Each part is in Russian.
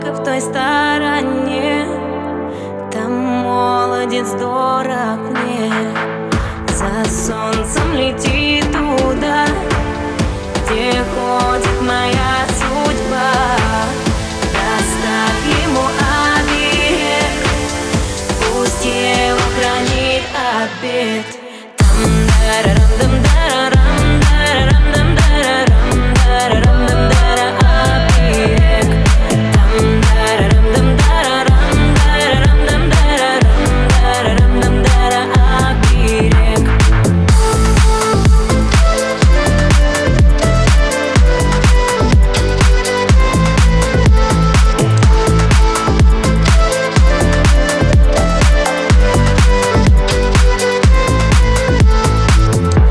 только в той стороне. Там молодец дорог мне. За солнцем лети туда, где ходит моя судьба. Доставь ему оберег, пусть его хранит обет.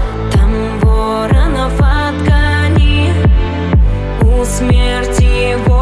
Смерти его